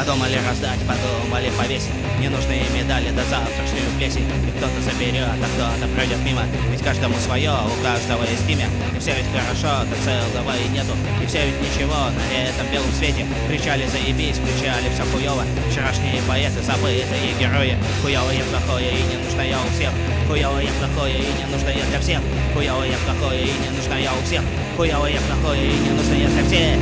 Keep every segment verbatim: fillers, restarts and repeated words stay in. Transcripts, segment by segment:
Подумали раздать, подумали повесить ненужные медали до завтрашнюю плесень. И кто-то заберет, а кто-то пройдет мимо. Ведь каждому свое, у каждого есть имя. И все ведь хорошо, до целого и нету. И все ведь ничего на этом белом свете. Кричали заебись, кричали все хуёво. Вчерашние поэты, забытые герои. Хуёвое, плохое и ненужное у всех. Хуёвое, плохое и ненужное для всех. Хуёвое, плохое и ненужное у всех. Хуёвое, плохое и ненужное для всех.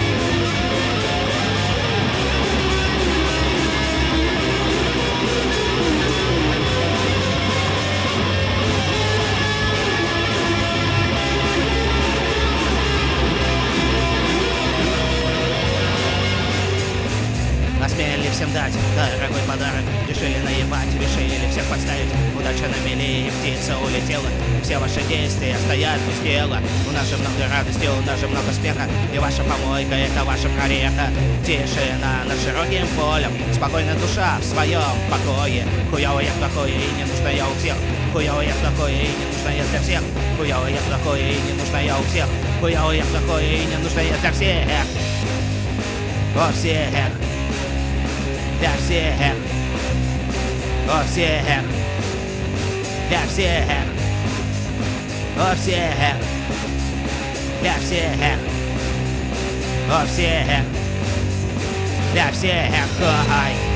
Осмелили всем дать дорогой подарок. Решили наебать, решили всех подставить. Удача намели, и птица улетела. И все ваши действия стоят без дела. У нас же много радости, у нас же много смеха. И ваша помойка — это ваша прореха. Тишина над широким полем. Спокойная душа в своем покое. Хуёвое, плохое и ненужное у всех. Хуёвое, плохое и ненужное для всех. Хуёвое, плохое и ненужное у всех. Хуёвое, плохое и ненужное для всех. Во всех. Для всех, о всех, для всех, о всех, для всех, о всех, для всех, ой.